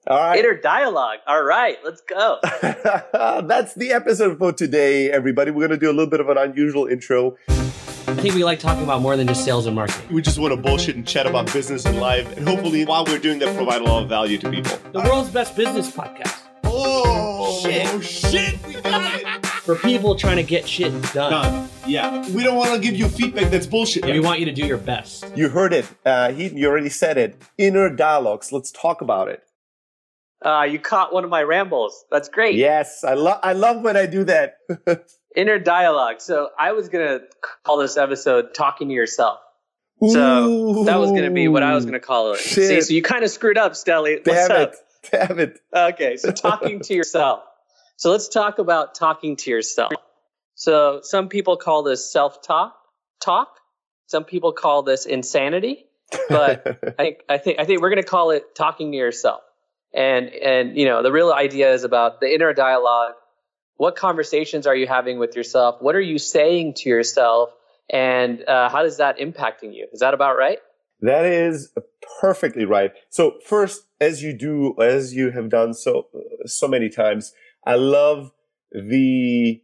All right. Inner dialogue. All right, let's go. That's the episode for today, everybody. We're going to do a little bit of an unusual intro. I think we like talking about more than just sales and marketing. We just want to bullshit and chat about business and life. And hopefully, while we're doing that, provide a lot of value to people. The world's best business podcast. Oh, shit. We got it. For people trying to get shit done. Yeah. We don't want to give you feedback that's bullshit. We want you to do your best. You heard it. You already said it. Inner dialogues. Let's talk about it. You caught one of my rambles. That's great. Yes. I love when I do that. Inner dialogue. So I was going to call this episode Talking to Yourself. Ooh, so that was going to be what I was going to call it. Shit. See, so you kind of screwed up, Stelly. What's up? Damn it. Okay, so talking to yourself. So let's talk about talking to yourself. So some people call this self-talk. Some people call this insanity. But I think we're going to call it talking to yourself. And you know, the real idea is about the inner dialogue. What conversations are you having with yourself? What are you saying to yourself? And how is that impacting you? Is that about right? That is perfectly right. So first, as you have done so many times, I love the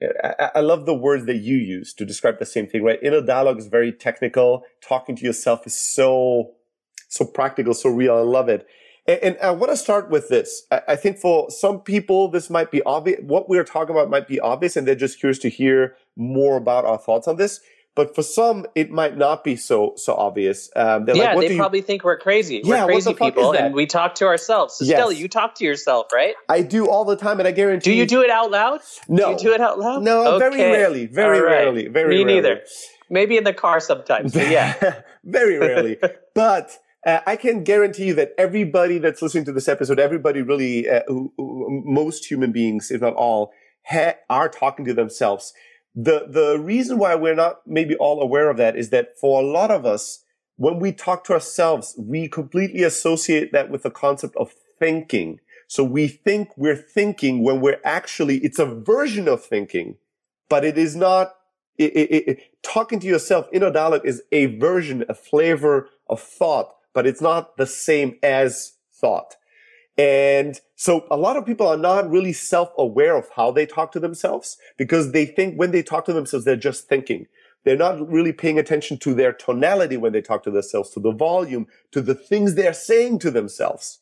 words that you use to describe the same thing, right? Inner dialogue is very technical. Talking to yourself is so practical, so real. I love it. And I want to start with this. I think for some people, this might be obvious. What we're talking about might be obvious, and they're just curious to hear more about our thoughts on this. But for some, it might not be so obvious. They probably think we're crazy. We're crazy people, and we talk to ourselves. So, yes. Stelly, you talk to yourself, right? I do all the time, and I guarantee. Do you do it out loud? No. Do you do it out loud? No, okay. Very rarely. Very rarely. Me neither. Maybe in the car sometimes, but yeah. Very rarely. But I can guarantee you that everybody that's listening to this episode, everybody really, most human beings, if not all, are talking to themselves. The reason why we're not maybe all aware of that is that for a lot of us, when we talk to ourselves, we completely associate that with the concept of thinking. So we think we're thinking when it's a version of thinking, but it is not. Talking to yourself, inner dialogue is a version, a flavor of thought, but it's not the same as thought. And so a lot of people are not really self-aware of how they talk to themselves because they think when they talk to themselves, they're just thinking. They're not really paying attention to their tonality when they talk to themselves, to the volume, to the things they're saying to themselves.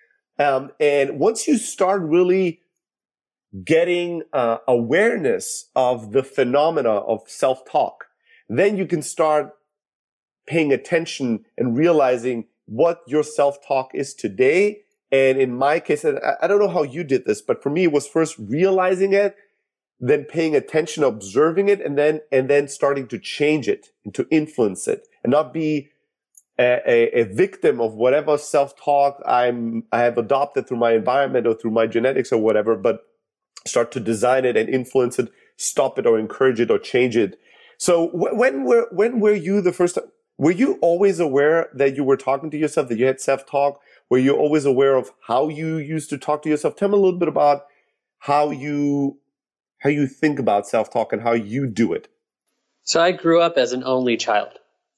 And once you start really getting awareness of the phenomena of self-talk, then you can start paying attention and realizing what your self-talk is today. And in my case, I don't know how you did this, but for me, it was first realizing it, then paying attention, observing it, and then starting to change it and to influence it and not be a victim of whatever self-talk I have adopted through my environment or through my genetics or whatever, but start to design it and influence it, stop it or encourage it or change it. So when were you the first time? Were you always aware that you were talking to yourself, that you had self-talk? Were you always aware of how you used to talk to yourself? Tell me a little bit about how you think about self-talk and how you do it. So I grew up as an only child.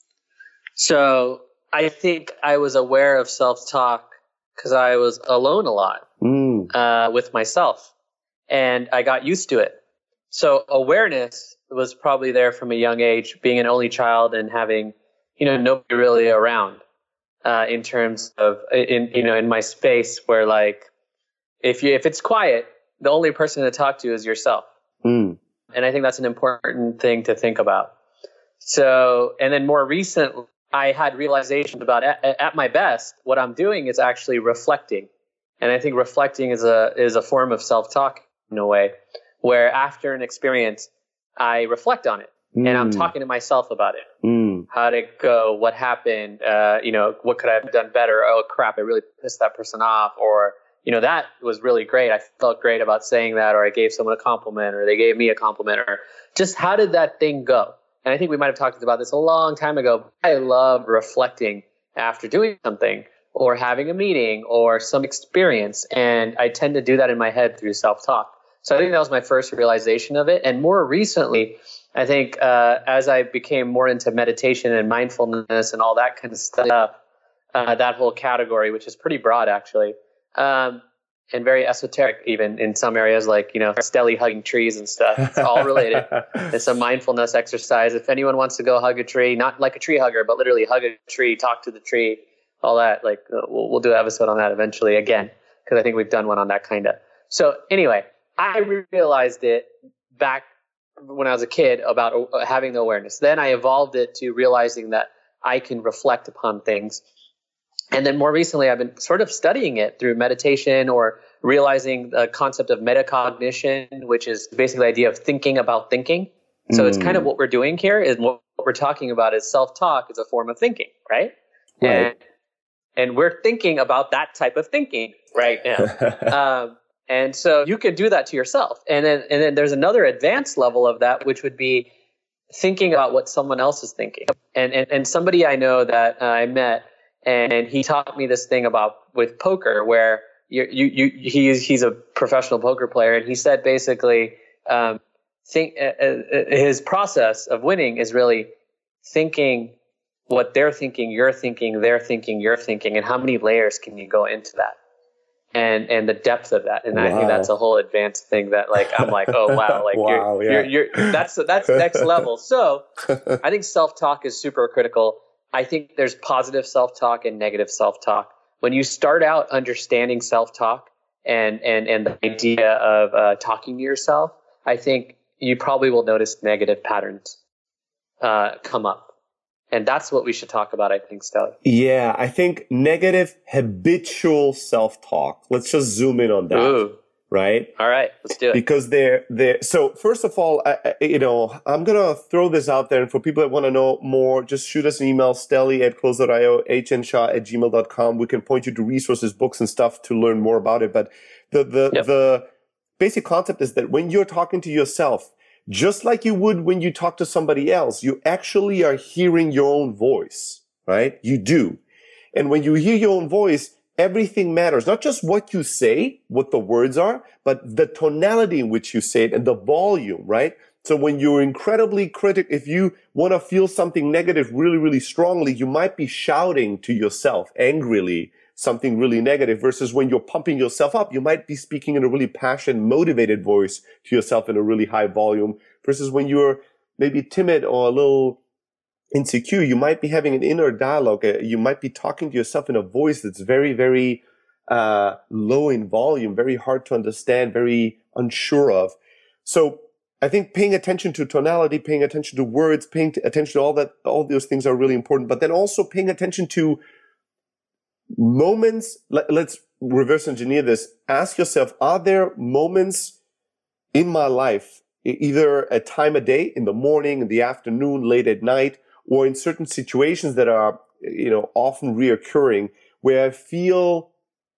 So I think I was aware of self-talk because I was alone a lot with myself. And I got used to it. So awareness was probably there from a young age, being an only child and having, nobody really around, in terms of, in my space where like, if it's quiet, the only person to talk to is yourself. And I think that's an important thing to think about. So, and then more recently, I had realizations about at my best, what I'm doing is actually reflecting. And I think reflecting is a form of self-talk in a way, where after an experience, I reflect on it and I'm talking to myself about it. How'd it go? What happened? What could I have done better? Oh crap, I really pissed that person off. Or, that was really great. I felt great about saying that, or I gave someone a compliment, or they gave me a compliment, or just how did that thing go? And I think we might have talked about this a long time ago. I love reflecting after doing something or having a meeting or some experience. And I tend to do that in my head through self-talk. So I think that was my first realization of it. And more recently, I think as I became more into meditation and mindfulness and all that kind of stuff, that whole category, which is pretty broad actually, and very esoteric, even in some areas, like, Steli hugging trees and stuff. It's all related. It's a mindfulness exercise. If anyone wants to go hug a tree, not like a tree hugger, but literally hug a tree, talk to the tree, all that, like we'll do an episode on that eventually again, because I think we've done one on that kind of. So anyway, I realized it back when I was a kid about having the awareness. Then I evolved it to realizing that I can reflect upon things. And then more recently, I've been sort of studying it through meditation or realizing the concept of metacognition, which is basically the idea of thinking about thinking. So it's kind of what we're doing here is what we're talking about is self-talk is a form of thinking, right? And we're thinking about that type of thinking right now. And so you can do that to yourself. And then there's another advanced level of that, which would be thinking about what someone else is thinking. And somebody I know that I met, and he taught me this thing about with poker, where he's a professional poker player, and he said basically, his process of winning is really thinking what they're thinking, you're thinking, they're thinking, you're thinking, and how many layers can you go into that, and the depth of that. And I think that's a whole advanced thing that, like, I'm like, oh wow, like you're that's next level. So I think self-talk is super critical. I think there's positive self-talk and negative self-talk. When you start out understanding self-talk and the idea of talking to yourself, I think you probably will notice negative patterns come up. And that's what we should talk about, I think, Steli. Yeah, I think negative habitual self-talk. Let's just zoom in on that. Ooh. Right? All right, let's do it. Because so first of all, I'm going to throw this out there. And for people that want to know more, just shoot us an email, steli@close.io, hnshaw@gmail.com. We can point you to resources, books and stuff to learn more about it. But the basic concept is that when you're talking to yourself, just like you would when you talk to somebody else, you actually are hearing your own voice, right? You do. And when you hear your own voice, everything matters. Not just what you say, what the words are, but the tonality in which you say it and the volume, right? So when you're incredibly critical, if you want to feel something negative really, really strongly, you might be shouting to yourself angrily something really negative, versus when you're pumping yourself up, you might be speaking in a really passionate, motivated voice to yourself in a really high volume, versus when you're maybe timid or a little insecure, you might be having an inner dialogue. You might be talking to yourself in a voice that's very, very low in volume, very hard to understand, very unsure of. So I think paying attention to tonality, paying attention to words, paying attention to all those things are really important. But then also paying attention to moments. Let's reverse engineer this. Ask yourself, are there moments in my life, either a time of day, in the morning, in the afternoon, late at night, or in certain situations that are, often reoccurring, where I feel,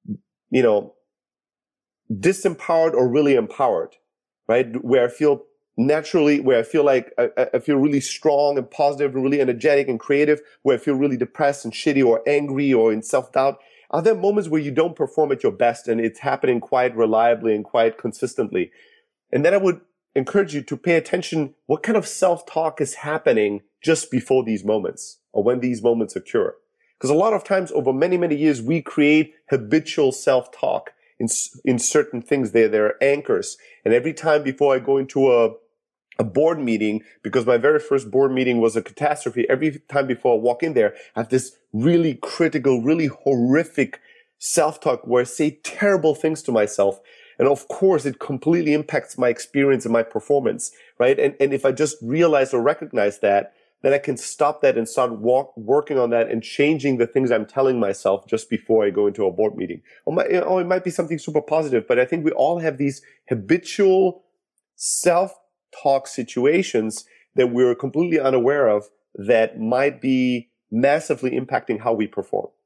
disempowered or really empowered, right? Where I feel like I feel really strong and positive and really energetic and creative, where I feel really depressed and shitty or angry or in self-doubt. Are there moments where you don't perform at your best and it's happening quite reliably and quite consistently? And then I would encourage you to pay attention what kind of self-talk is happening just before these moments or when these moments occur. Because a lot of times over many, many years, we create habitual self-talk in certain things. They're anchors. And every time before I go into a board meeting, because my very first board meeting was a catastrophe, every time before I walk in there, I have this really critical, really horrific self-talk where I say terrible things to myself. And of course, it completely impacts my experience and my performance, right? And if I just realize or recognize that, then I can stop that and start working on that and changing the things I'm telling myself just before I go into a board meeting. Or it might be something super positive, but I think we all have these habitual self-talk situations that we're completely unaware of that might be massively impacting how we perform.